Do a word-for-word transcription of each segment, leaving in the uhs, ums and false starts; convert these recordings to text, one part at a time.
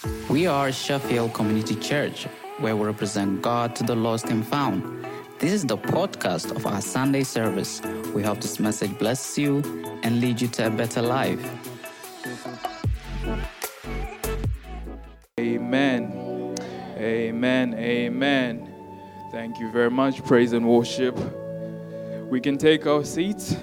We are Sheffield Community Church, where we represent God to the lost and found. This is the podcast of our Sunday service. We hope this message blesses you and leads you to a better life. Amen. Amen. Amen. Thank you very much. Praise and worship. We can take our seats.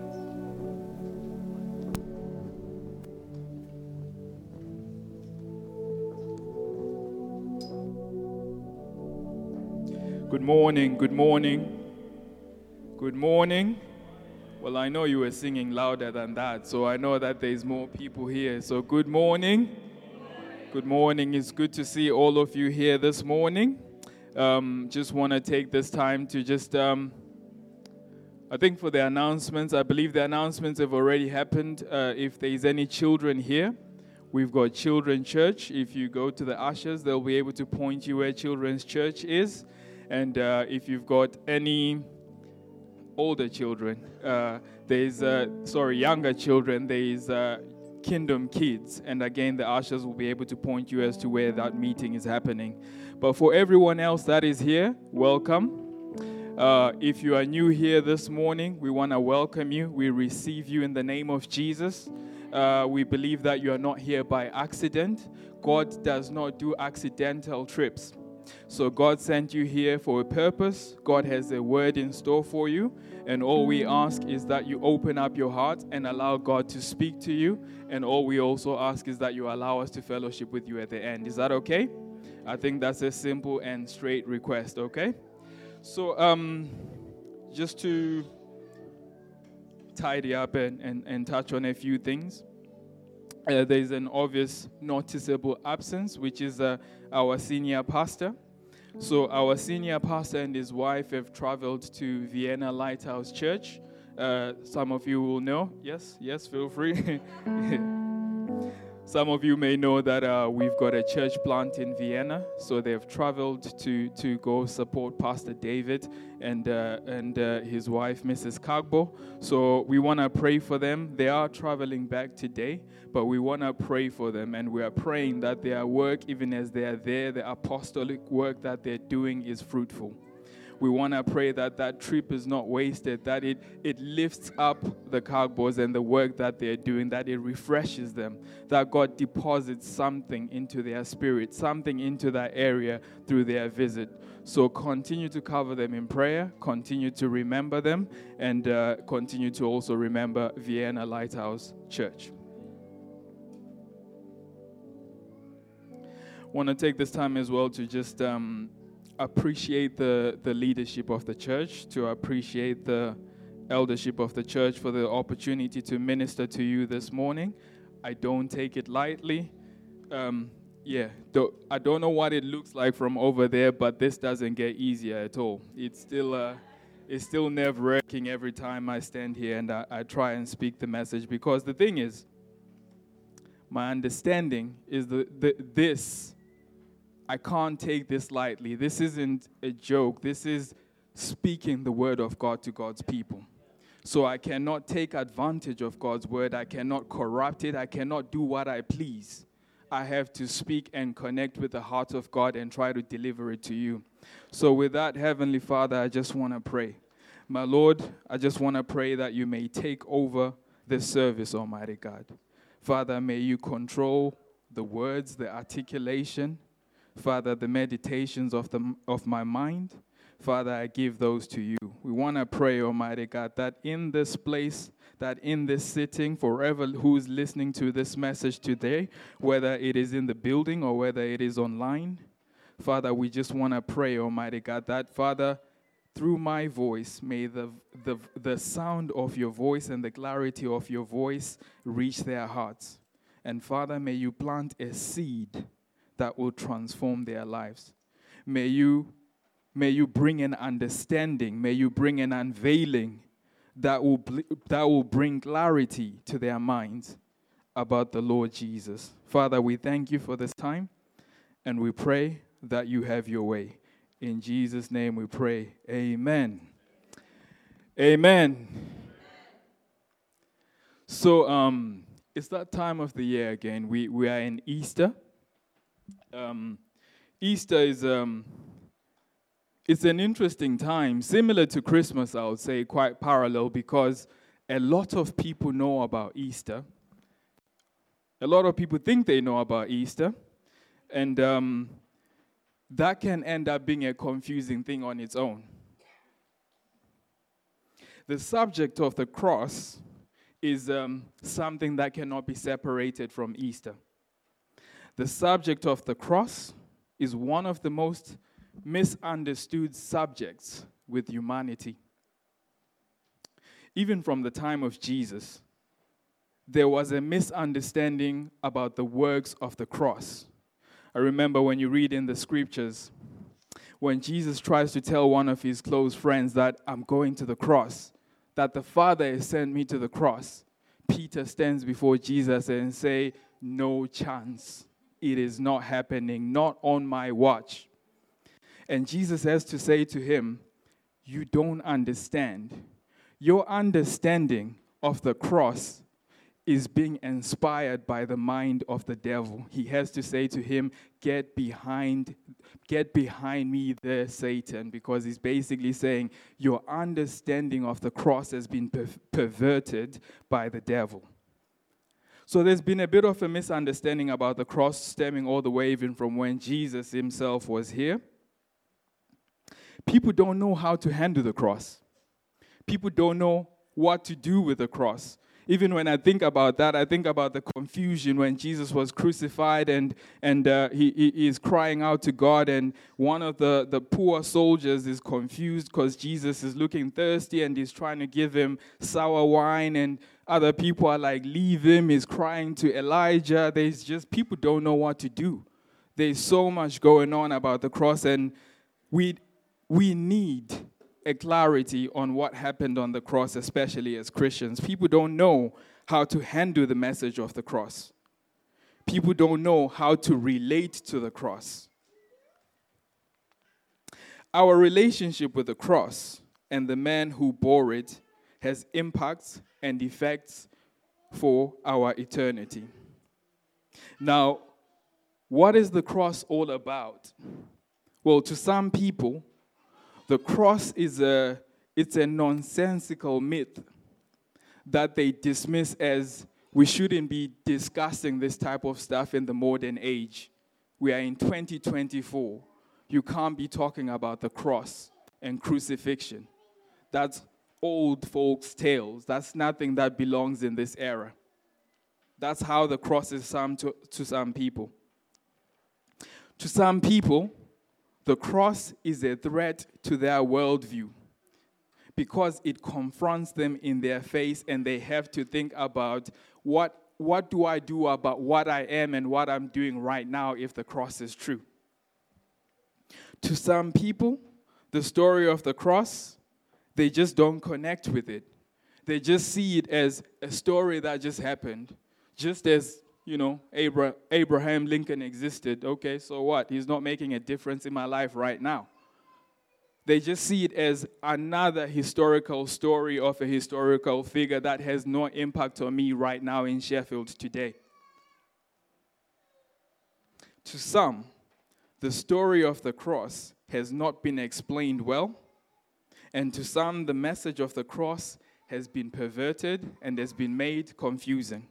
Good morning, good morning, good morning. Well, I know you were singing louder than that, so I know that there's more people here. So good morning. Good morning. It's good to see all of you here this morning. Um, just want to take this time to just, um, I think for the announcements, I believe the announcements have already happened. Uh, if there's any children here, we've got Children's Church. If you go to the ushers, they'll be able to point you where Children's Church is. And uh, if you've got any older children, uh, there's, uh, sorry, younger children, there's uh, Kingdom Kids. And again, the ushers will be able to point you as to where that meeting is happening. But for everyone else that is here, welcome. Uh, if you are new here this morning, we want to welcome you. We receive you in the name of Jesus. Uh, we believe that you are not here by accident. God does not do accidental trips. So God sent you here for a purpose. God has a word in store for you. And all we ask is that you open up your heart and allow God to speak to you. And all we also ask is that you allow us to fellowship with you at the end. Is that okay? I think that's a simple and straight request, okay? So um, just to tidy up and, and, and touch on a few things. Uh, there's an obvious noticeable absence, which is uh, our senior pastor. So our senior pastor and his wife have traveled to Vienna Lighthouse Church. Uh, some of you will know. Yes, yes, feel free. Some of you may know that uh, we've got a church plant in Vienna, so they've traveled to, to go support Pastor David and uh, and uh, his wife, Missus Kagbo. So we want to pray for them. They are traveling back today, but we want to pray for them, and we are praying that their work, even as they are there, the apostolic work that they're doing is fruitful. We want to pray that that trip is not wasted, that it, it lifts up the Kagbos and the work that they're doing, that it refreshes them, that God deposits something into their spirit, something into that area through their visit. So continue to cover them in prayer, continue to remember them, and uh, continue to also remember Vienna Lighthouse Church. I want to take this time as well to just Um, appreciate the, the leadership of the church, to appreciate the eldership of the church for the opportunity to minister to you this morning. I don't take it lightly. Um, yeah, do, I don't know what it looks like from over there, but this doesn't get easier at all. It's still uh, it's still nerve-wracking every time I stand here and I, I try and speak the message, because the thing is, my understanding is that the, this I can't take this lightly. This isn't a joke. This is speaking the word of God to God's people. So I cannot take advantage of God's word. I cannot corrupt it. I cannot do what I please. I have to speak and connect with the heart of God and try to deliver it to you. So with that, Heavenly Father, I just want to pray. My Lord, I just want to pray that you may take over this service, Almighty God. Father, may you control the words, the articulation, Father, the meditations of the of my mind, Father, I give those to you. We want to pray, Almighty God, that in this place, that in this sitting, forever who's listening to this message today, whether it is in the building or whether it is online, Father, we just want to pray, Almighty God, that, Father, through my voice, may the, the, the sound of your voice and the clarity of your voice reach their hearts. And, Father, may you plant a seed that will transform their lives. May you, may you bring an understanding, may you bring an unveiling that will, that will bring clarity to their minds about the Lord Jesus. Father, we thank you for this time, and we pray that you have your way. In Jesus' name we pray. Amen. Amen. So um, it's that time of the year again. We, we are in Easter. Um, Easter is um, it's an interesting time, similar to Christmas, I would say, quite parallel, because a lot of people know about Easter. A lot of people think they know about Easter, and um, that can end up being a confusing thing on its own. The subject of the cross is um, something that cannot be separated from Easter. The subject of the cross is one of the most misunderstood subjects with humanity. Even from the time of Jesus, there was a misunderstanding about the works of the cross. I remember when you read in the scriptures, when Jesus tries to tell one of his close friends that I'm going to the cross, that the Father has sent me to the cross, Peter stands before Jesus and say, no chance. It is not happening, not on my watch. And Jesus has to say to him, you don't understand. Your understanding of the cross is being inspired by the mind of the devil. He has to say to him, get behind, get behind me there, Satan, because he's basically saying your understanding of the cross has been per- perverted by the devil. So there's been a bit of a misunderstanding about the cross stemming all the way even from when Jesus himself was here. People don't know how to handle the cross. People don't know what to do with the cross. Even when I think about that, I think about the confusion when Jesus was crucified and, and uh, he, he is crying out to God, and one of the, the poor soldiers is confused because Jesus is looking thirsty and he's trying to give him sour wine, and other people are like, leave him, he's crying to Elijah. There's just, people don't know what to do. There's so much going on about the cross, and we we need a clarity on what happened on the cross, especially as Christians. People don't know how to handle the message of the cross. People don't know how to relate to the cross. Our relationship with the cross and the man who bore it has impacts and effects for our eternity. Now, what is the cross all about? Well, to some people, the cross is a, it's a nonsensical myth that they dismiss as we shouldn't be discussing this type of stuff in the modern age. We are in twenty twenty-four. You can't be talking about the cross and crucifixion. That's old folks' tales. That's nothing that belongs in this era. That's how the cross is some to, to some people. To some people, the cross is a threat to their worldview because it confronts them in their face, and they have to think about what, what do I do about what I am and what I'm doing right now if the cross is true. To some people, the story of the cross, they just don't connect with it. They just see it as a story that just happened, just as You know, Abra- Abraham Lincoln existed. Okay, so what? He's not making a difference in my life right now. They just see it as another historical story of a historical figure that has no impact on me right now in Sheffield today. To some, the story of the cross has not been explained well, and to some, the message of the cross has been perverted and has been made confusing.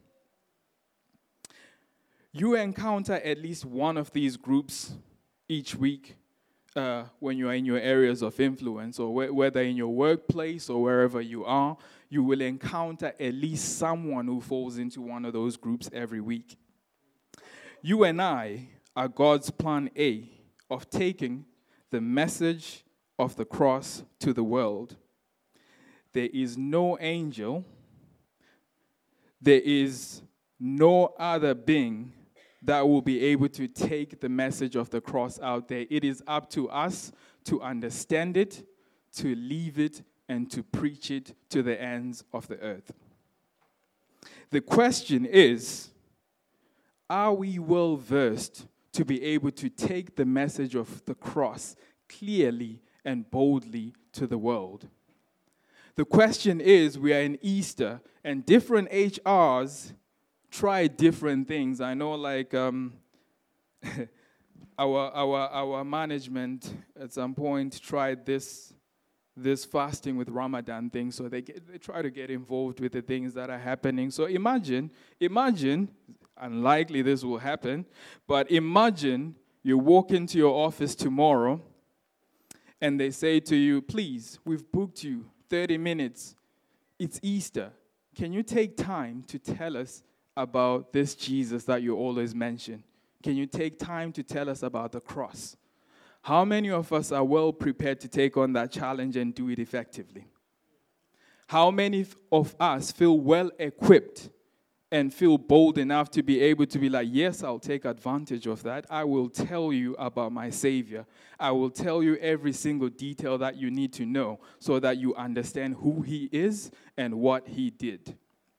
You encounter at least one of these groups each week uh, when you are in your areas of influence, or wh- whether in your workplace or wherever you are, you will encounter at least someone who falls into one of those groups every week. You and I are God's plan A of taking the message of the cross to the world. There is no angel, there is no other being that will be able to take the message of the cross out there. It is up to us to understand it, to live it, and to preach it to the ends of the earth. The question is, are we well versed to be able to take the message of the cross clearly and boldly to the world? The question is, we are in Easter, and different H Rs try different things. I know, like, um, our our our management at some point tried this this fasting with Ramadan thing, so they get, they try to get involved with the things that are happening. So imagine, imagine, unlikely this will happen, but imagine you walk into your office tomorrow and they say to you, please, we've booked you thirty minutes. It's Easter. Can you take time to tell us about this Jesus that you always mention? Can you take time to tell us about the cross? How many of us are well prepared to take on that challenge and do it effectively? How many of us feel well equipped and feel bold enough to be able to be like, yes, I'll take advantage of that. I will tell you about my Savior. I will tell you every single detail that you need to know so that you understand who He is and what He did.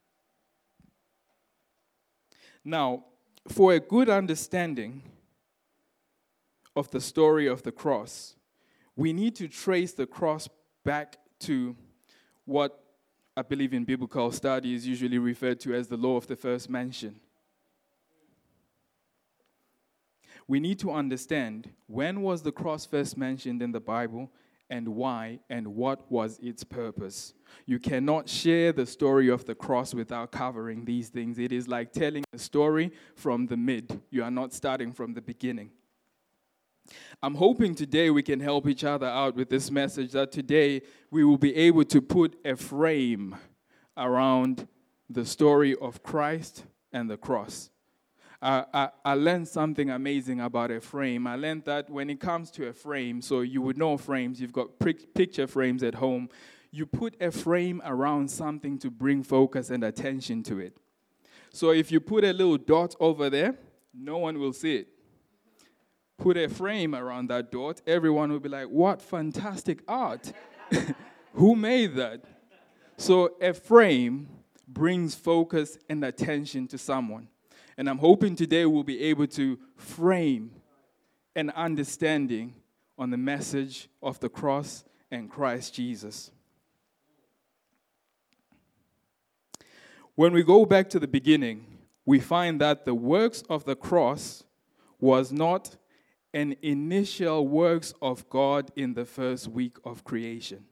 Now, for a good understanding of the story of the cross, we need to trace the cross back to what I believe in biblical study is usually referred to as the law of the first mention. We need to understand when was the cross first mentioned in the Bible and why and what was its purpose. You cannot share the story of the cross without covering these things. It is like telling a story from the mid. You are not starting from the beginning. I'm hoping today we can help each other out with this message, that today we will be able to put a frame around the story of Christ and the cross. I, I, I learned something amazing about a frame. I learned that when it comes to a frame, so you would know frames, you've got picture frames at home, you put a frame around something to bring focus and attention to it. So if you put a little dot over there, no one will see it. Put a frame around that dot, everyone will be like, what fantastic art. Who made that? So a frame brings focus and attention to someone. And I'm hoping today we'll be able to frame an understanding on the message of the cross and Christ Jesus. When we go back to the beginning, we find that the works of the cross was not an initial works of God in the first week of creation.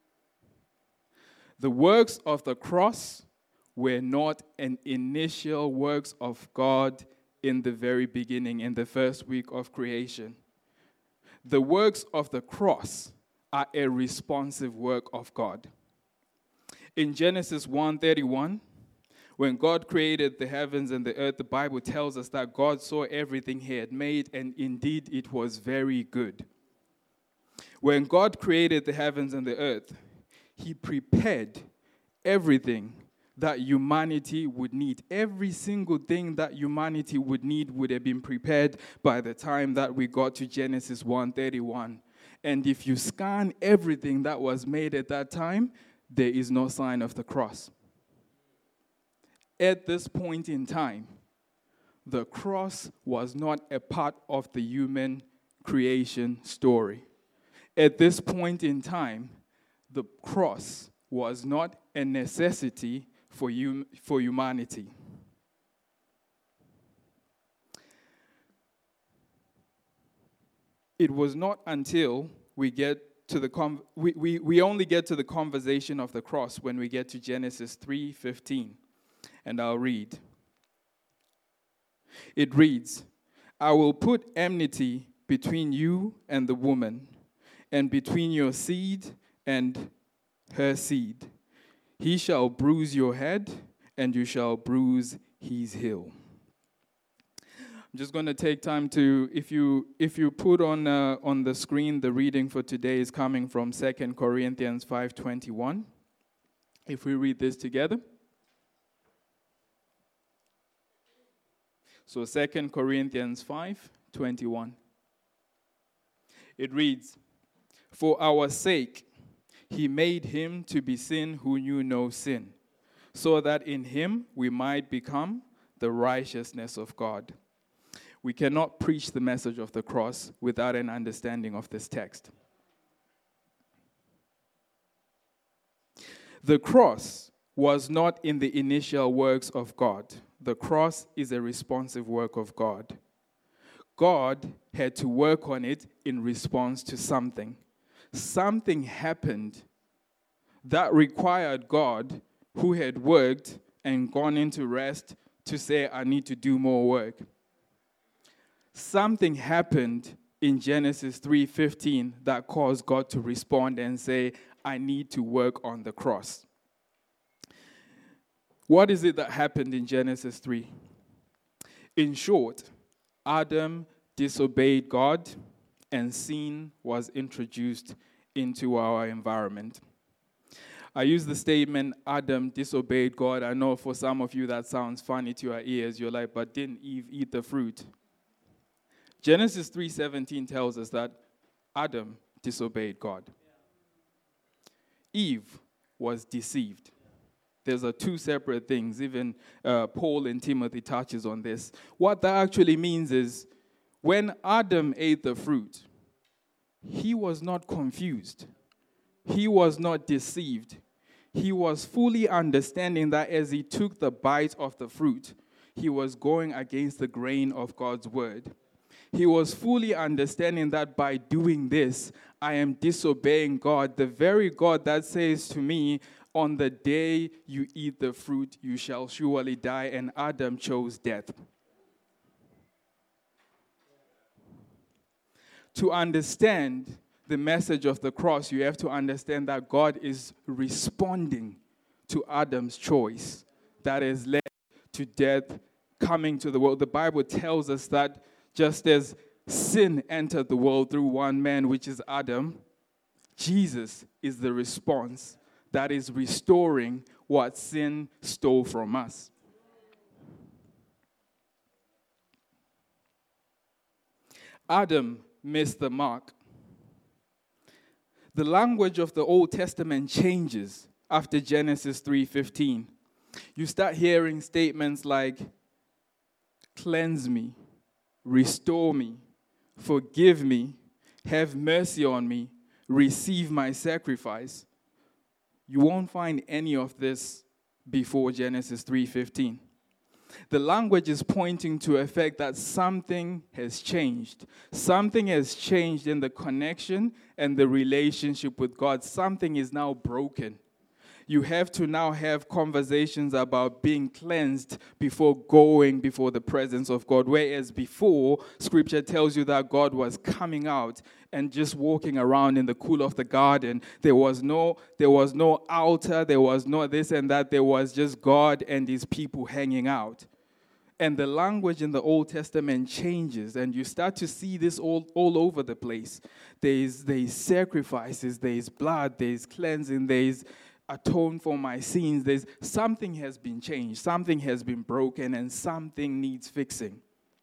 The works of the cross were not an initial works of God in the very beginning, in the first week of creation. The works of the cross are a responsive work of God. In Genesis one thirty-one, when God created the heavens and the earth, the Bible tells us that God saw everything He had made, and indeed it was very good. When God created the heavens and the earth, He prepared everything that humanity would need. Every single thing that humanity would need would have been prepared by the time that we got to Genesis one thirty-one. And if you scan everything that was made at that time, there is no sign of the cross. At this point in time, the cross was not a part of the human creation story. At this point in time, the cross was not a necessity for hum- for humanity. It was not until we get to the con- we, we, we only get to the conversation of the cross when we get to Genesis three fifteen. And I'll read. It reads, I will put enmity between you and the woman, and between your seed and her seed. He shall bruise your head, and you shall bruise his heel. I'm just going to take time to, if you if you put on uh, on the screen, the reading for today is coming from Second Corinthians five twenty-one. If we read this together. So Second Corinthians five twenty-one. It reads, for our sake He made Him to be sin who knew no sin, so that in Him we might become the righteousness of God. We cannot preach the message of the cross without an understanding of this text. The cross was not in the initial works of God. The cross is a responsive work of God. God had to work on it in response to something. Something happened that required God, who had worked and gone into rest, to say, I need to do more work. Something happened in Genesis three fifteen that caused God to respond and say, I need to work on the cross. What is it that happened in Genesis three? In short, Adam disobeyed God and sin was introduced into our environment. I use the statement, Adam disobeyed God. I know for some of you that sounds funny to your ears. You're like, but didn't Eve eat the fruit? Genesis three seventeen tells us that Adam disobeyed God. Eve was deceived. There's a two separate things. Even uh, Paul and Timothy touches on this. What that actually means is when Adam ate the fruit, he was not confused. He was not deceived. He was fully understanding that as he took the bite of the fruit, he was going against the grain of God's word. He was fully understanding that by doing this, I am disobeying God, the very God that says to me, on the day you eat the fruit, you shall surely die, and Adam chose death. To understand the message of the cross, you have to understand that God is responding to Adam's choice that has led to death coming to the world. The Bible tells us that just as sin entered the world through one man, which is Adam, Jesus is the response that is restoring what sin stole from us. Adam missed the mark. The language of the Old Testament changes after Genesis three fifteen. You start hearing statements like, cleanse me, restore me, forgive me, have mercy on me, receive my sacrifice. You won't find any of this before Genesis three fifteen. The language is pointing to a fact that something has changed. Something has changed in the connection and the relationship with God. Something is now broken. You have to now have conversations about being cleansed before going before the presence of God. Whereas before, Scripture tells you that God was coming out and just walking around in the cool of the garden. There was no, there was no altar, there was no this and that. There was just God and his people hanging out. And the language in the Old Testament changes, and you start to see this all, all over the place. There's, there's sacrifices, there's blood, there's cleansing, there's atone for my sins. There's something has been changed, something has been broken, and something needs fixing.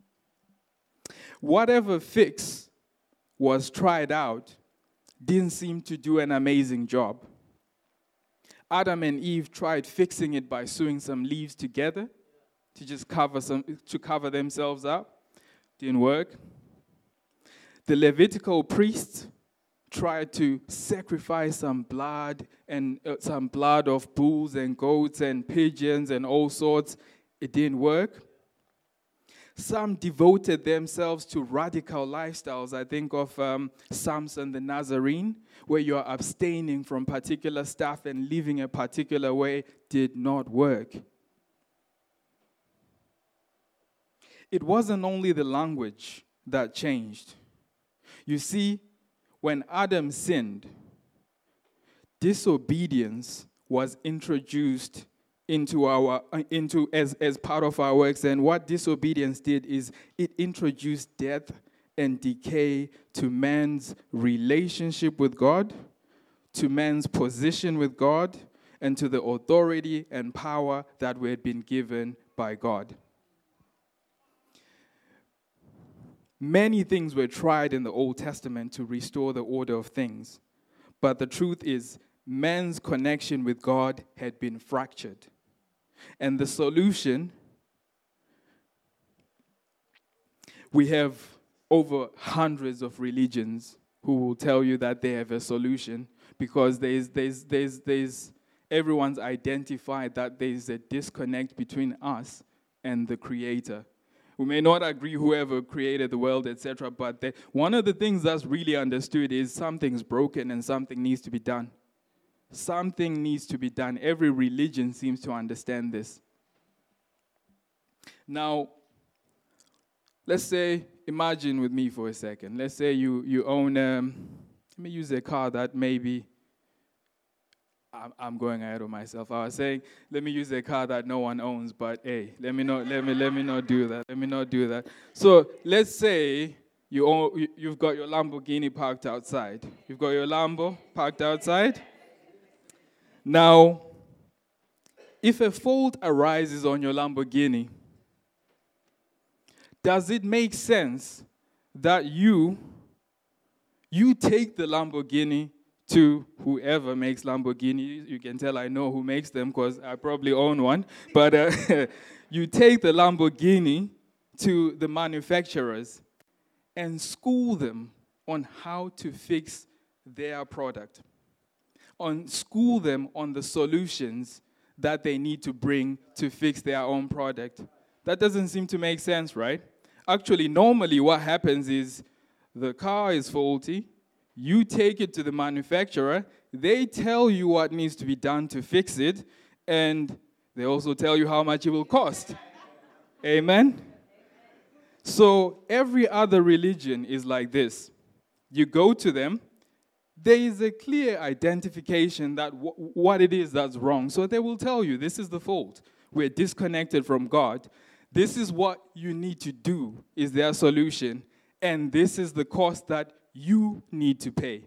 Whatever fix was tried out didn't seem to do an amazing job. Adam and Eve tried fixing it by sewing some leaves together to just cover some to cover themselves up. Didn't work. The Levitical priests tried to sacrifice some blood and uh, some blood of bulls and goats and pigeons and all sorts. It didn't work. Some devoted themselves to radical lifestyles. I think of um, Samson the Nazarene, where you're abstaining from particular stuff and living a particular way. Did not work. It wasn't only the language that changed. You see, when Adam sinned, disobedience was introduced into our into as, as part of our works. And what disobedience did is it introduced death and decay to man's relationship with God, to man's position with God, and to the authority and power that we had been given by God. Many things were tried in the Old Testament to restore the order of things. But the truth is, man's connection with God had been fractured. And the solution, we have over hundreds of religions who will tell you that they have a solution, because there's, there's, there's, there's, everyone's identified that there's a disconnect between us and the Creator. We may not agree whoever created the world, et cetera. But the, one of the things that's really understood is something's broken and something needs to be done. Something needs to be done. Every religion seems to understand this. Now, let's say, imagine with me for a second. Let's say you, you own, um, let me use a car that maybe, I'm, I'm going ahead of myself. I was saying, let me use a car that no one owns, but hey, let me not, let me, let me not do that. Let me not do that. So let's say you own, you've got your Lamborghini parked outside. You've got your Lambo parked outside. Now, if a fault arises on your Lamborghini, does it make sense that you, you take the Lamborghini to whoever makes Lamborghini? You can tell I know who makes them because I probably own one. But uh, you take the Lamborghini to the manufacturers and school them on how to fix their product. On school them on the solutions that they need to bring to fix their own product. That doesn't seem to make sense, right? Actually, normally what happens is the car is faulty, you take it to the manufacturer, they tell you what needs to be done to fix it, and they also tell you how much it will cost. Amen? So every other religion is like this. You go to them, there is a clear identification that w- what it is that's wrong. So they will tell you, this is the fault. We're disconnected from God. This is what you need to do, is their solution. And this is the cost that you need to pay.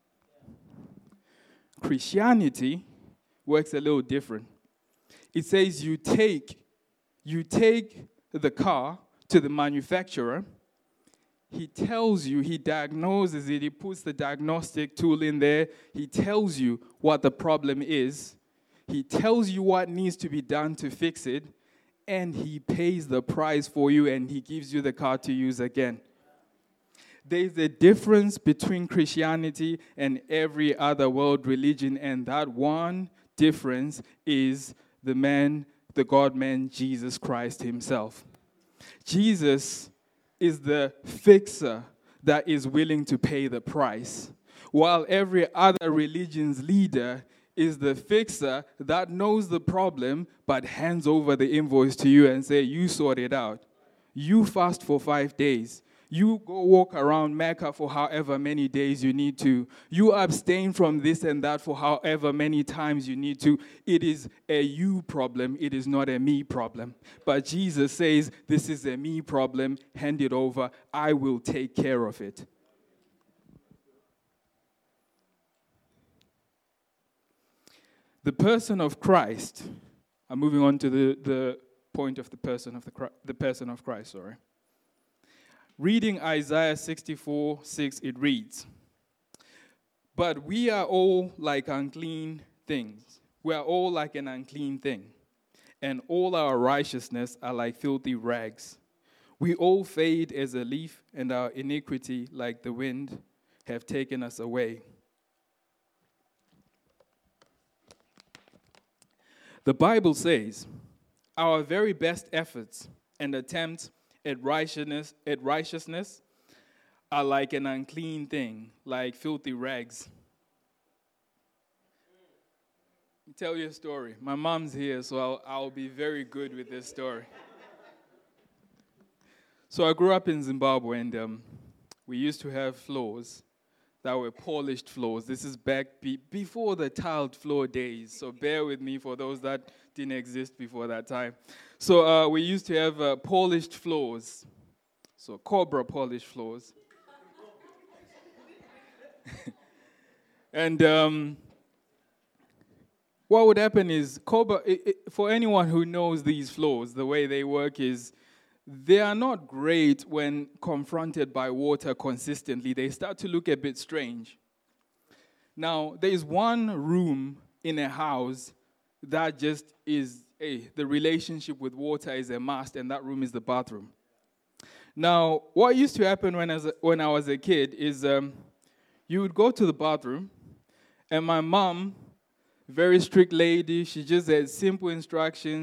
Christianity works a little different. It says you take, you take the car to the manufacturer. He tells you, he diagnoses it, he puts the diagnostic tool in there, he tells you what the problem is, he tells you what needs to be done to fix it, and he pays the price for you and he gives you the car to use again. There's a difference between Christianity and every other world religion, and that one difference is the man, the God-man, Jesus Christ himself. Jesus is the fixer that is willing to pay the price, while every other religion's leader is the fixer that knows the problem but hands over the invoice to you and say, you sort it out. You fast for five days. You go walk around Mecca for however many days you need to. You abstain from this and that for however many times you need to. It is a you problem. It is not a me problem. But Jesus says, this is a me problem. Hand it over. I will take care of it. The person of Christ, I'm moving on to the, the point of the person of the, the person of Christ, sorry. Reading Isaiah sixty-four six, it reads, but we are all like unclean things. We are all like an unclean thing, and all our righteousness are like filthy rags. We all fade as a leaf, and our iniquity, like the wind, have taken us away. The Bible says, our very best efforts and attempts at righteousness, at righteousness are like an unclean thing, like filthy rags. I'll tell you a story. My mom's here, so I'll, I'll be very good with this story. So I grew up in Zimbabwe, and um, we used to have floors that were polished floors. This is back be- before the tiled floor days, so bear with me for those that didn't exist before that time. So uh, we used to have uh, polished floors, so Cobra polished floors. And um, what would happen is, Cobra, it, it, for anyone who knows these floors, the way they work is, they are not great when confronted by water consistently. They start to look a bit strange. Now, there is one room in a house that just is, hey, the relationship with water is a must, and that room is the bathroom. Now, what used to happen when I was a, when I was a kid is um, you would go to the bathroom, and my mom, very strict lady, she just had simple instructions.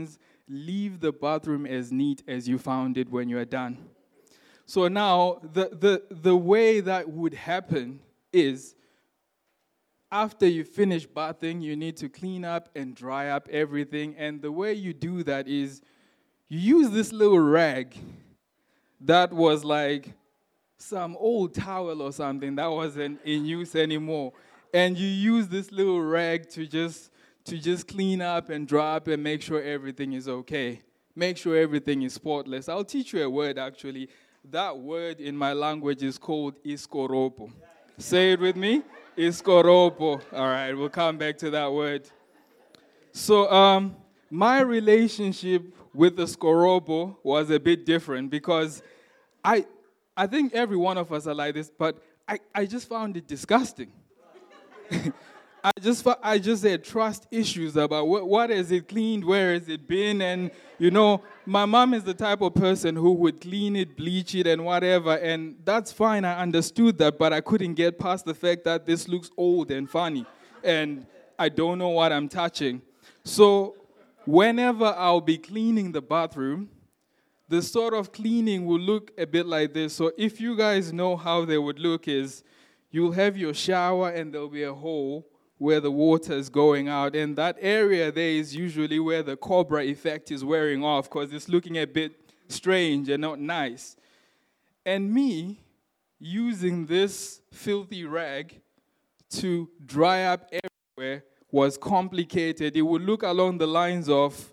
leave the bathroom as neat as you found it when you are done. So now, the, the, the way that would happen is, after you finish bathing, you need to clean up and dry up everything. And the way you do that is, you use this little rag that was like some old towel or something that wasn't in use anymore. And you use this little rag to just to just clean up and dry up and make sure everything is okay. Make sure everything is spotless. I'll teach you a word, actually. That word in my language is called iskoropo. Say it with me. Iskoropo. All right, we'll come back to that word. So um, my relationship with the skoropo was a bit different because I I think every one of us are like this, but I, I just found it disgusting. I just I just had trust issues about what, what is it cleaned, where has it been, and you know, my mom is the type of person who would clean it, bleach it, and whatever, and that's fine. I understood that, but I couldn't get past the fact that this looks old and funny, and I don't know what I'm touching. So whenever I'll be cleaning the bathroom, the sort of cleaning will look a bit like this. So if you guys know how they would look, is you'll have your shower and there'll be a hole where the water is going out. And that area there is usually where the cobra effect is wearing off because it's looking a bit strange and not nice. And me using this filthy rag to dry up everywhere was complicated. It would look along the lines of,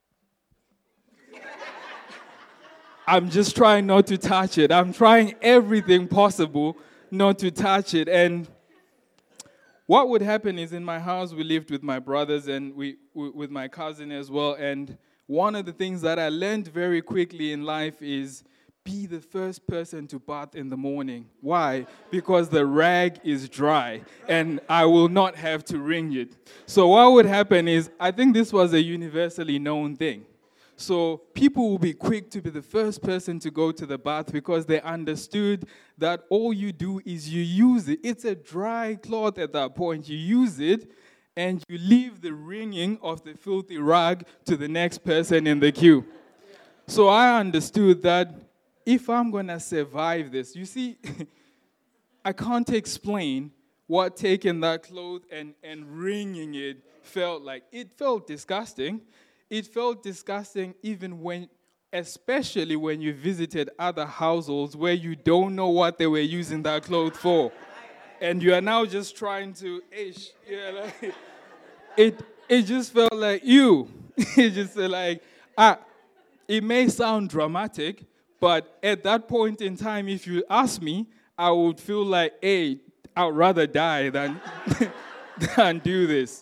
I'm just trying not to touch it. I'm trying everything possible not to touch it. And what would happen is, in my house, we lived with my brothers and we, we with my cousin as well. And one of the things that I learned very quickly in life is be the first person to bath in the morning. Why? Because the rag is dry and I will not have to wring it. So what would happen is, I think this was a universally known thing. So people will be quick to be the first person to go to the bath because they understood that all you do is you use it. It's a dry cloth at that point. You use it and you leave the wringing of the filthy rag to the next person in the queue. So I understood that if I'm going to survive this, you see, I can't explain what taking that cloth and, and wringing it felt like. It felt disgusting. It felt disgusting even when, especially when you visited other households where you don't know what they were using that cloth for. And you are now just trying to, ish, yeah, like, it, it just felt like you. It just felt like, ah, it may sound dramatic, but at that point in time, if you ask me, I would feel like, hey, I'd rather die than, than do this.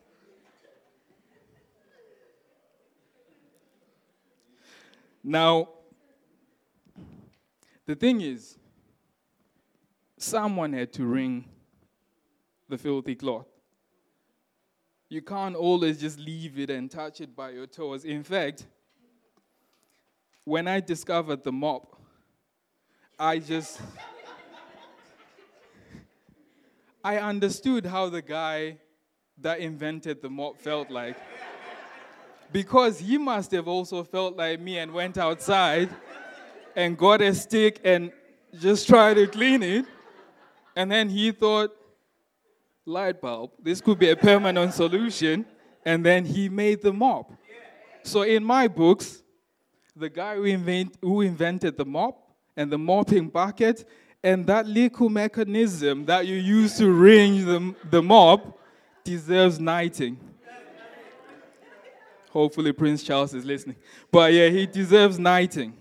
Now, the thing is, someone had to wring the filthy cloth. You can't always just leave it and touch it by your toes. In fact, when I discovered the mop, I just, I understood how the guy that invented the mop felt like. Because he must have also felt like me and went outside and got a stick and just tried to clean it. And then he thought, light bulb, this could be a permanent solution. And then he made the mop. So in my books, the guy who, invent, who invented the mop and the mopping bucket and that little mechanism that you use to wring the, the mop deserves knighting. Hopefully Prince Charles is listening. But yeah, he deserves knighting.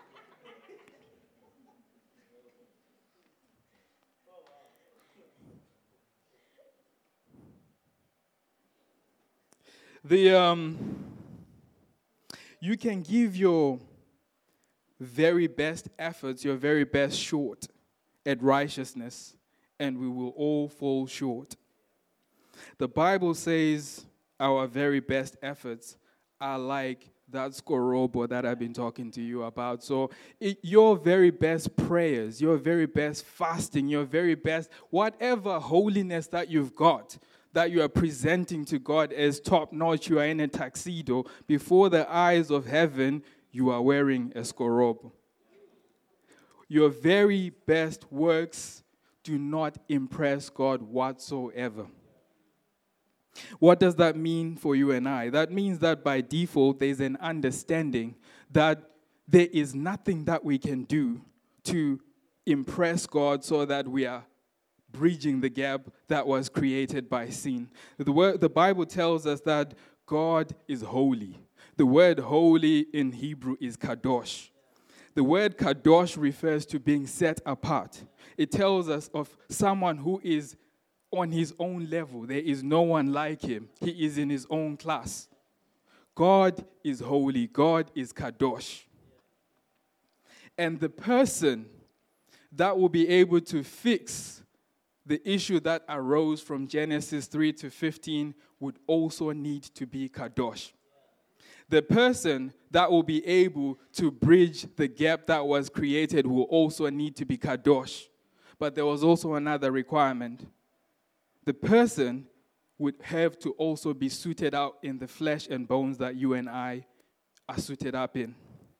The um, you can give your very best efforts, your very best shot at righteousness, and we will all fall short. The Bible says our very best efforts are like that skorobo that I've been talking to you about. So it, your very best prayers, your very best fasting, your very best, whatever holiness that you've got, that you are presenting to God as top-notch, you are in a tuxedo, before the eyes of heaven, you are wearing a skorob. Your very best works do not impress God whatsoever. What does that mean for you and I? That means that by default, there's an understanding that there is nothing that we can do to impress God so that we are bridging the gap that was created by sin. The word, the Bible tells us that God is holy. The word holy in Hebrew is kadosh. The word kadosh refers to being set apart. It tells us of someone who is on his own level. There is no one like him. He is in his own class. God is holy. God is kadosh. And the person that will be able to fix the issue that arose from Genesis three to fifteen would also need to be kadosh. The person that will be able to bridge the gap that was created will also need to be kadosh. But there was also another requirement. The person would have to also be suited out in the flesh and bones that you and I are suited up in.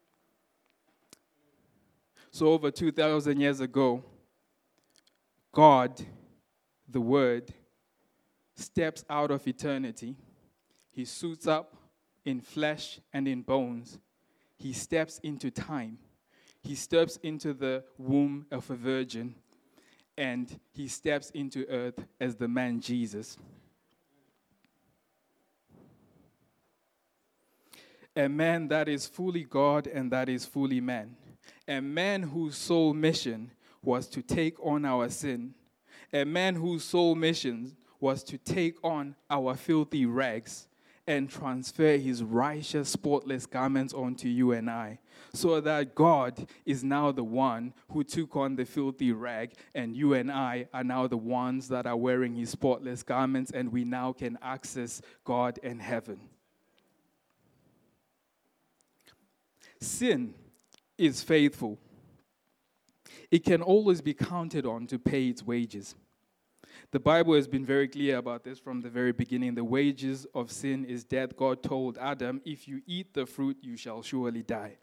So over two thousand years ago, God, the Word, steps out of eternity. He suits up in flesh and in bones. He steps into time. He steps into the womb of a virgin. And he steps into earth as the man Jesus. A man that is fully God and that is fully man. A man whose sole mission was to take on our sin. A man whose sole mission was to take on our filthy rags and transfer his righteous, spotless garments onto you and I, so that God is now the one who took on the filthy rag, and you and I are now the ones that are wearing his spotless garments, and we now can access God and heaven. Sin is faithful. It can always be counted on to pay its wages. The Bible has been very clear about this from the very beginning. The wages of sin is death. God told Adam, if you eat the fruit, you shall surely die.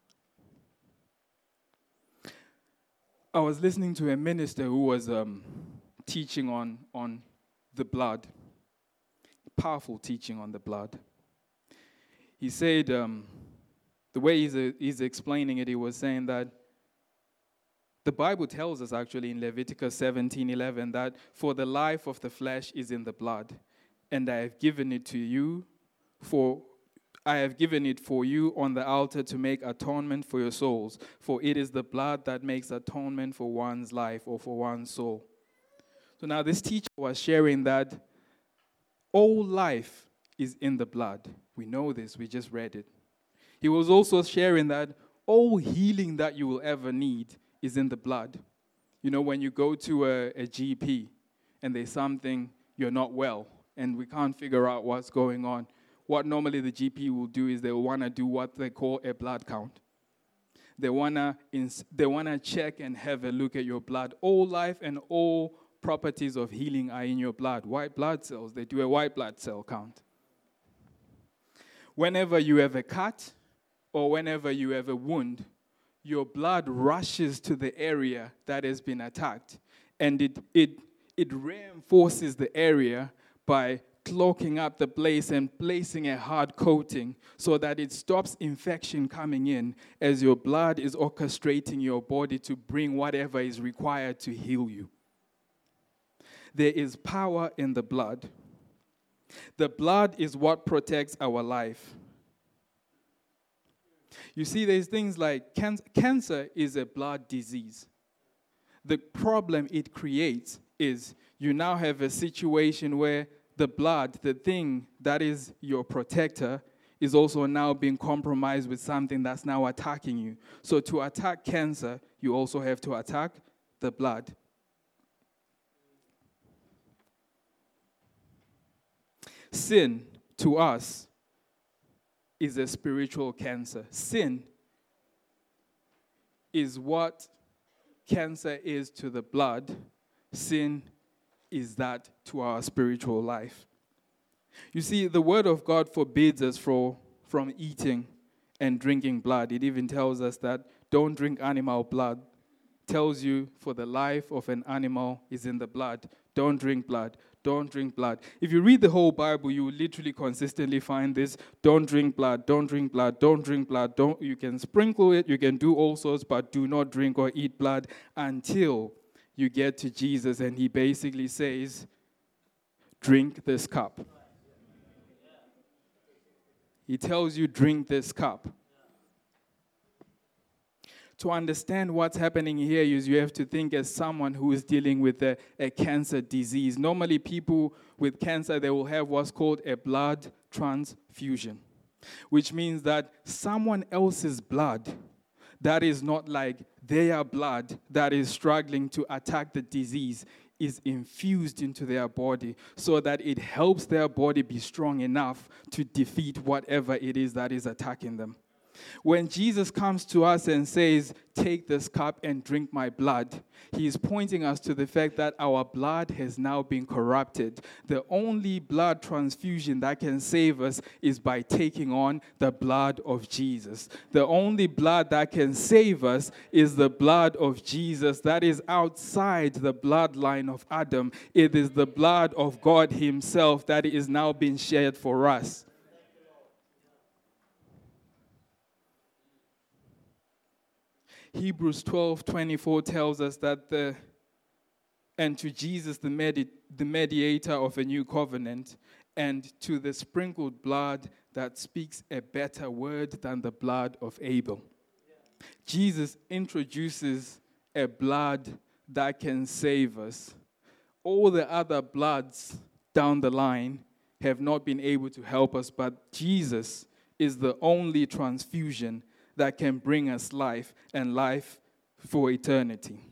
I was listening to a minister who was um, teaching on, on the blood, powerful teaching on the blood. He said, um, the way he's, uh, he's explaining it, he was saying that the Bible tells us actually in Leviticus seventeen eleven that for the life of the flesh is in the blood, and I have given it to you for I have given it for you on the altar to make atonement for your souls, for it is the blood that makes atonement for one's life or for one's soul. So now this teacher was sharing that all life is in the blood. We know this, we just read it. He was also sharing that all healing that you will ever need is in the blood. You know, when you go to a, a G P and there's something, you're not well, and we can't figure out what's going on, what normally the G P will do is they will want to do what they call a blood count. They want to ins- they want to check and have a look at your blood. All life and all properties of healing are in your blood. White blood cells, they do a white blood cell count. Whenever you have a cut or whenever you have a wound, your blood rushes to the area that has been attacked, and it it it reinforces the area by clogging up the place and placing a hard coating so that it stops infection coming in as your blood is orchestrating your body to bring whatever is required to heal you. There is power in the blood. The blood is what protects our life. You see, there's things like can- cancer is a blood disease. The problem it creates is you now have a situation where the blood, the thing that is your protector, is also now being compromised with something that's now attacking you. So to attack cancer, you also have to attack the blood. Sin, to us, is a spiritual cancer. Sin is what cancer is to the blood. Sin is that to our spiritual life? You see, the Word of God forbids us for, from eating and drinking blood. It even tells us that don't drink animal blood. Tells you for the life of an animal is in the blood. Don't drink blood. Don't drink blood. If you read the whole Bible, you will literally consistently find this. Don't drink blood. Don't drink blood. Don't drink blood. Don't. You can sprinkle it. You can do all sorts, but do not drink or eat blood until you get to Jesus, and he basically says, drink this cup. He tells you, drink this cup. To understand what's happening here is you have to think as someone who is dealing with a, a cancer disease. Normally, people with cancer, they will have what's called a blood transfusion, which means that someone else's blood that is not like their blood that is struggling to attack the disease is infused into their body so that it helps their body be strong enough to defeat whatever it is that is attacking them. When Jesus comes to us and says, take this cup and drink my blood, he is pointing us to the fact that our blood has now been corrupted. The only blood transfusion that can save us is by taking on the blood of Jesus. The only blood that can save us is the blood of Jesus that is outside the bloodline of Adam. It is the blood of God himself that is now being shed for us. Hebrews twelve twenty-four tells us that the, and to Jesus, the, medi- the mediator of a new covenant, and to the sprinkled blood that speaks a better word than the blood of Abel. Yeah. Jesus introduces a blood that can save us. All the other bloods down the line have not been able to help us, but Jesus is the only transfusion that can bring us life and life for eternity.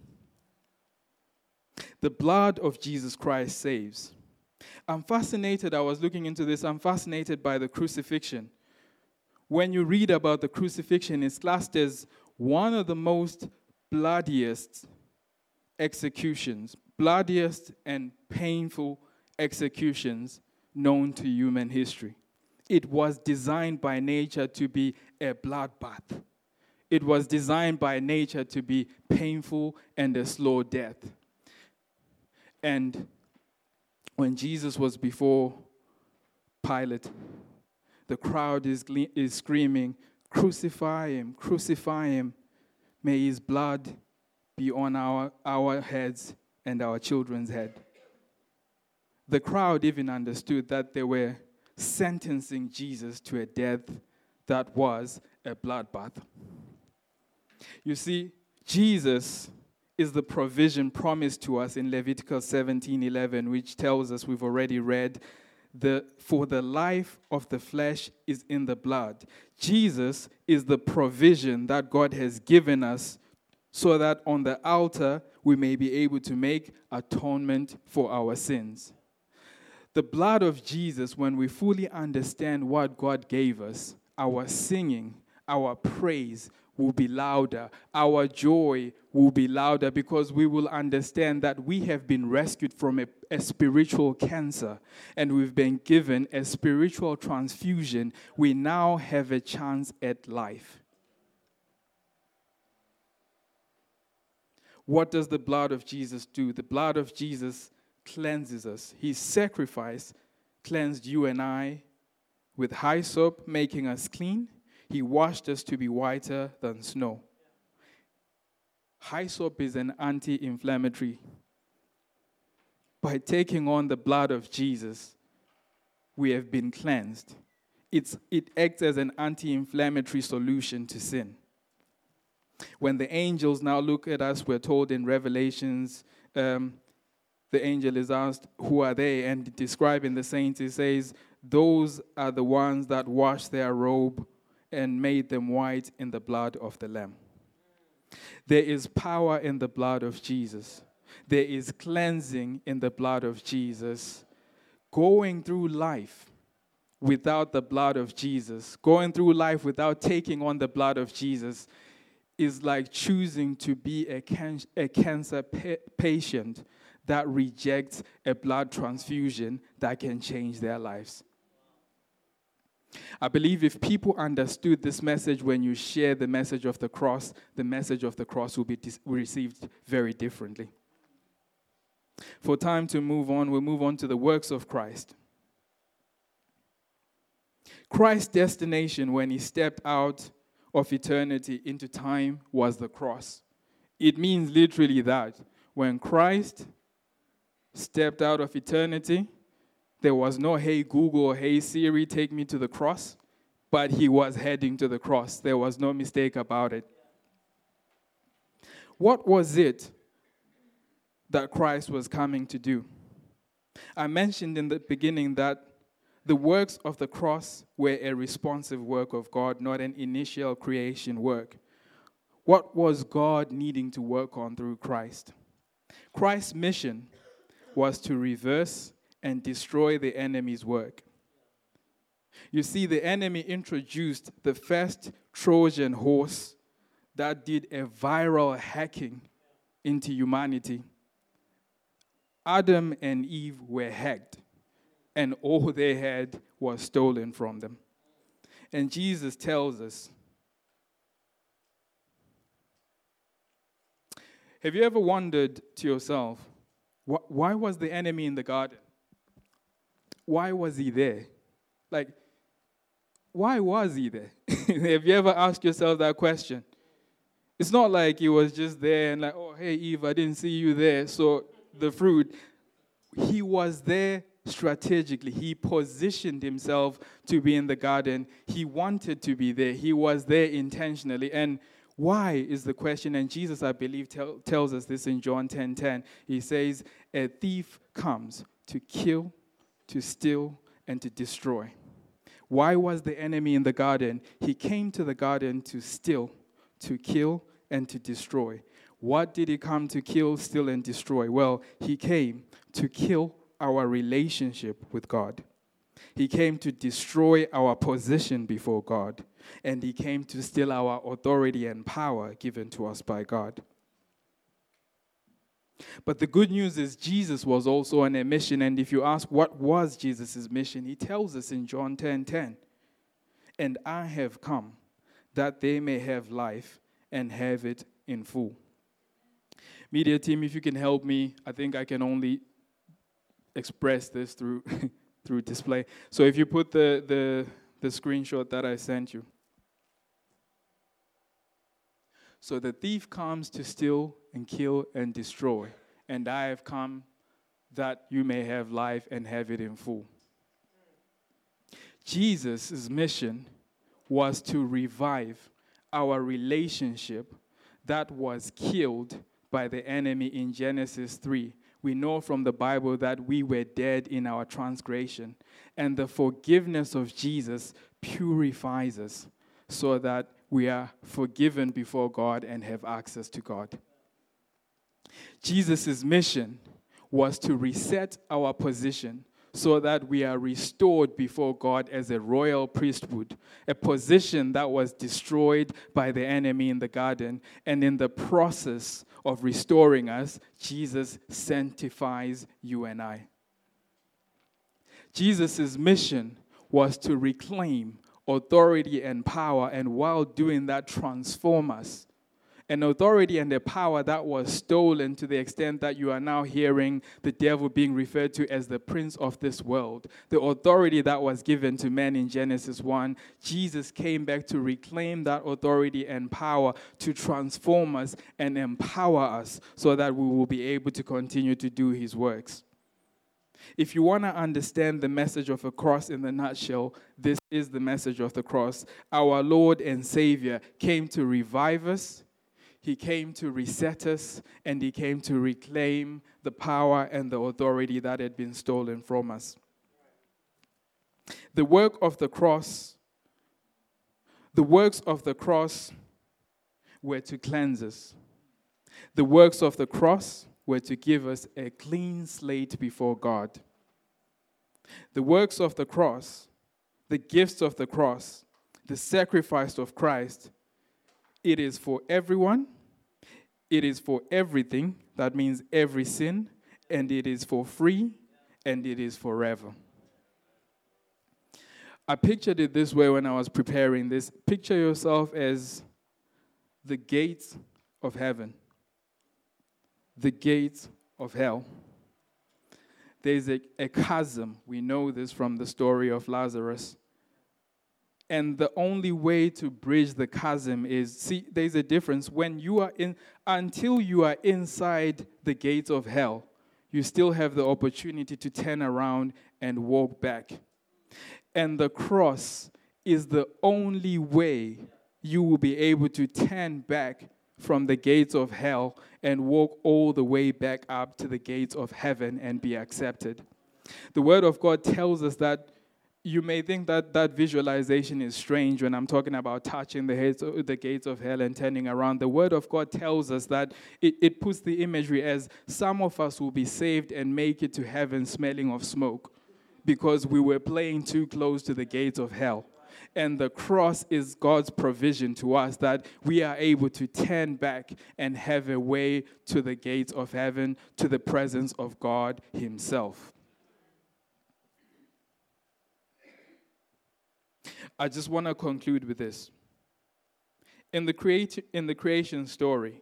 The blood of Jesus Christ saves. I'm fascinated, I was looking into this, I'm fascinated by the crucifixion. When you read about the crucifixion, it's classed as one of the most bloodiest executions, bloodiest and painful executions known to human history. It was designed by nature to be a bloodbath. It was designed by nature to be painful and a slow death. And when Jesus was before Pilate, the crowd is, is screaming, crucify him, crucify him. May his blood be on our, our heads and our children's head. The crowd even understood that they were sentencing Jesus to a death that was a bloodbath. You see, Jesus is the provision promised to us in Leviticus seventeen eleven, which tells us, we've already read, the, for the life of the flesh is in the blood. Jesus is the provision that God has given us so that on the altar we may be able to make atonement for our sins. The blood of Jesus, when we fully understand what God gave us, our singing, our praise will be louder. Our joy will be louder because we will understand that we have been rescued from a, a spiritual cancer and we've been given a spiritual transfusion. We now have a chance at life. What does the blood of Jesus do? The blood of Jesus cleanses us. His sacrifice cleansed you and I with hyssop, making us clean. He washed us to be whiter than snow. Hyssop is an anti-inflammatory. By taking on the blood of Jesus, we have been cleansed. It's, it acts as an anti-inflammatory solution to sin. When the angels now look at us, we're told in Revelations, um, the angel is asked, who are they? And describing the saints, it says, those are the ones that washed their robe and made them white in the blood of the Lamb. There is power in the blood of Jesus. There is cleansing in the blood of Jesus. Going through life without the blood of Jesus, going through life without taking on the blood of Jesus, is like choosing to be a, can- a cancer pa- patient that reject a blood transfusion that can change their lives. I believe if people understood this message when you share the message of the cross, the message of the cross will be dis- received very differently. For time to move on, we'll move on to the works of Christ. Christ's destination when he stepped out of eternity into time was the cross. It means literally that when Christ stepped out of eternity, there was no, hey Google or hey Siri, take me to the cross, but he was heading to the cross. There was no mistake about it. What was it that Christ was coming to do? I mentioned in the beginning that the works of the cross were a responsive work of God, not an initial creation work. What was God needing to work on through Christ? Christ's mission was to reverse and destroy the enemy's work. You see, the enemy introduced the first Trojan horse that did a viral hacking into humanity. Adam and Eve were hacked, and all they had was stolen from them. And Jesus tells us, have you ever wondered to yourself, wh- why was the enemy in the garden? Why was he there? Like, why was he there? Have you ever asked yourself that question? It's not like he was just there and like, oh, hey, Eve, I didn't see you there, so the fruit. He was there strategically. He positioned himself to be in the garden. He wanted to be there. He was there intentionally. And why is the question? And Jesus, I believe, tell, tells us this in John ten ten. He says, a thief comes to kill, to steal, and to destroy. Why was the enemy in the garden? He came to the garden to steal, to kill, and to destroy. What did he come to kill, steal, and destroy? Well, he came to kill our relationship with God. He came to destroy our position before God. And he came to steal our authority and power given to us by God. But the good news is Jesus was also on a mission. And if you ask what was Jesus' mission, he tells us in John ten ten, and I have come that they may have life and have it in full. Media team, if you can help me, I think I can only express this through through display. So if you put the, the, the screenshot that I sent you. So the thief comes to steal and kill and destroy, and I have come that you may have life and have it in full. Jesus' mission was to revive our relationship that was killed by the enemy in Genesis three. We know from the Bible that we were dead in our transgression, and the forgiveness of Jesus purifies us so that we are forgiven before God and have access to God. Jesus' mission was to reset our position so that we are restored before God as a royal priesthood, a position that was destroyed by the enemy in the garden. And in the process of restoring us, Jesus sanctifies you and I. Jesus' mission was to reclaim authority and power, and while doing that, transform us. An authority and a power that was stolen to the extent that you are now hearing the devil being referred to as the prince of this world. The authority that was given to men in Genesis one, Jesus came back to reclaim that authority and power to transform us and empower us so that we will be able to continue to do his works. If you want to understand the message of a cross in the nutshell, this is the message of the cross. Our Lord and Savior came to revive us, he came to reset us, and he came to reclaim the power and the authority that had been stolen from us. The work of the cross, the works of the cross were to cleanse us. The works of the cross were to give us a clean slate before God. The works of the cross, the gifts of the cross, the sacrifice of Christ, it is for everyone, it is for everything, that means every sin, and it is for free, and it is forever. I pictured it this way when I was preparing this. Picture yourself as the gates of heaven, the gates of hell. There's a, a chasm. We know this from the story of Lazarus. And the only way to bridge the chasm is, see, there's a difference. When you are in, until you are inside the gates of hell, you still have the opportunity to turn around and walk back. And the cross is the only way you will be able to turn back from the gates of hell and walk all the way back up to the gates of heaven and be accepted. The Word of God tells us that. You may think that that visualization is strange when I'm talking about touching the, heads, the gates of hell and turning around. The Word of God tells us that it, it puts the imagery as some of us will be saved and make it to heaven smelling of smoke because we were playing too close to the gates of hell. And the cross is God's provision to us that we are able to turn back and have a way to the gates of heaven, to the presence of God Himself. I just want to conclude with this. In the, creati- in the creation story,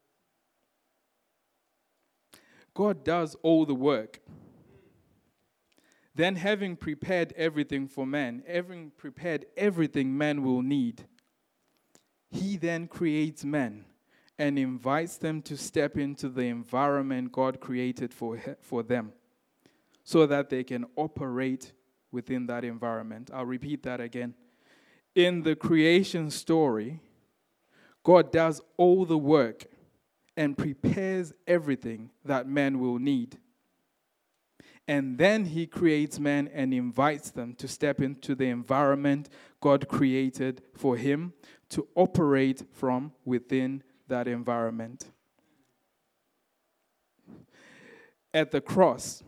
God does all the work. Then having prepared everything for man, having prepared everything man will need, He then creates man and invites them to step into the environment God created for, for them so that they can operate within that environment. I'll repeat that again. In the creation story, God does all the work and prepares everything that man will need. And then He creates man and invites them to step into the environment God created for him to operate from within that environment. At the cross,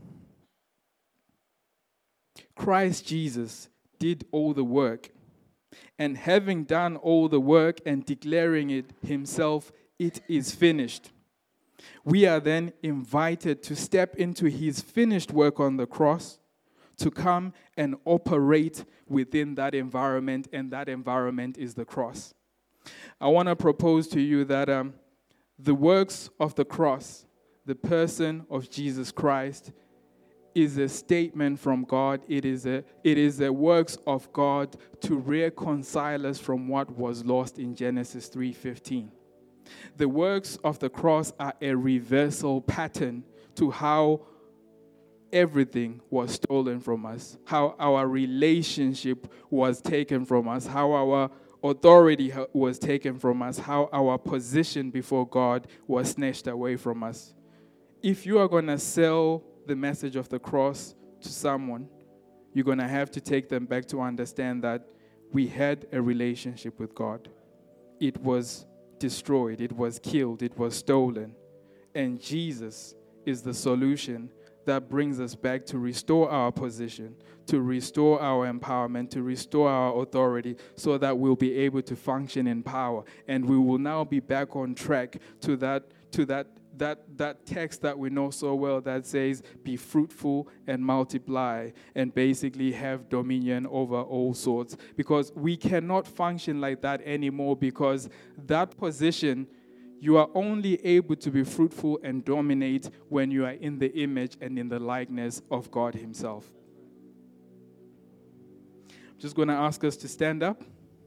Christ Jesus did all the work, and having done all the work and declaring it Himself, it is finished. We are then invited to step into His finished work on the cross, to come and operate within that environment, and that environment is the cross. I want to propose to you that um, the works of the cross, the person of Jesus Christ, is a statement from God. It is a it is the works of God to reconcile us from what was lost in Genesis three fifteen. The works of the cross are a reversal pattern to how everything was stolen from us, how our relationship was taken from us, how our authority was taken from us, how our position before God was snatched away from us. If you are going to sell the message of the cross to someone, you're going to have to take them back to understand that we had a relationship with God. It was destroyed, it was killed, it was stolen. And Jesus is the solution that brings us back to restore our position, to restore our empowerment, to restore our authority, so that we'll be able to function in power. And we will now be back on track to that, to that That that text that we know so well that says, be fruitful and multiply and basically have dominion over all sorts. Because we cannot function like that anymore, because that position, you are only able to be fruitful and dominate when you are in the image and in the likeness of God Himself. I'm just going to ask us to stand up.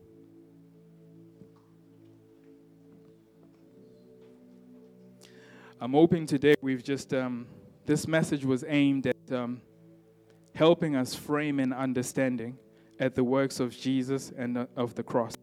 I'm hoping today we've just, um, this message was aimed at um, helping us frame an understanding at the works of Jesus and uh, of the cross.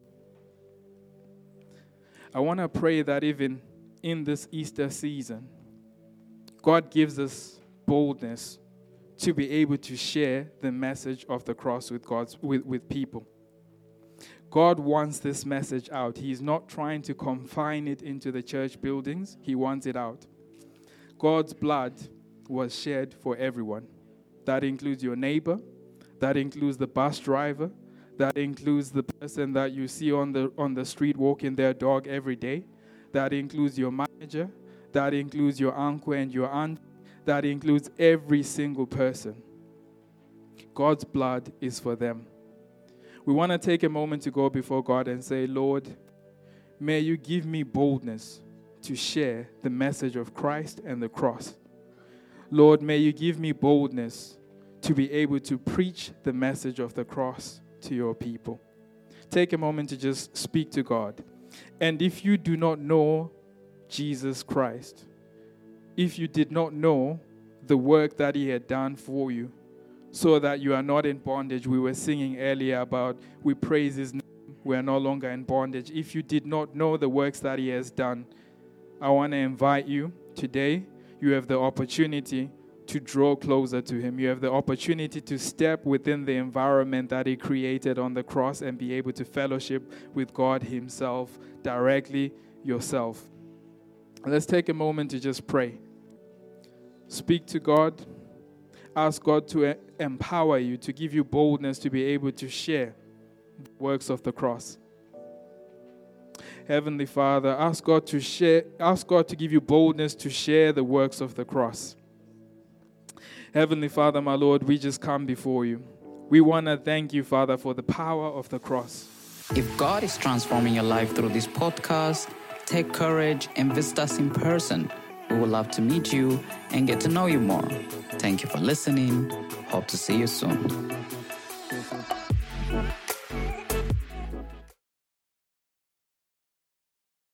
I want to pray that even in this Easter season, God gives us boldness to be able to share the message of the cross with God's with, with people. God wants this message out. He's not trying to confine it into the church buildings. He wants it out. God's blood was shed for everyone. That includes your neighbor. That includes the bus driver. That includes the person that you see on the on the street walking their dog every day. That includes your manager. That includes your uncle and your aunt. that includes every single person. God's blood is for them. We want to take a moment to go before God and say, Lord, may you give me boldness to share the message of Christ and the cross. Lord, may you give me boldness to be able to preach the message of the cross to your people. Take a moment to just speak to God. And if you do not know Jesus Christ, if you did not know the work that he had done for you, so that you are not in bondage. We were singing earlier about we praise his name, we are no longer in bondage. If you did not know the works that he has done, I want to invite you today. You have the opportunity to draw closer to him. You have the opportunity to step within the environment that he created on the cross and be able to fellowship with God himself directly yourself. Let's take a moment to just pray. Speak to God. Ask God to empower you, to give you boldness to be able to share the works of the cross. Heavenly Father, ask God to share, ask God to give you boldness to share the works of the cross. Heavenly Father, my Lord, we just come before you. We want to thank you, Father, for the power of the cross. If God is transforming your life through this podcast, take courage and visit us in person. We would love to meet you and get to know you more. Thank you for listening. Hope to see you soon.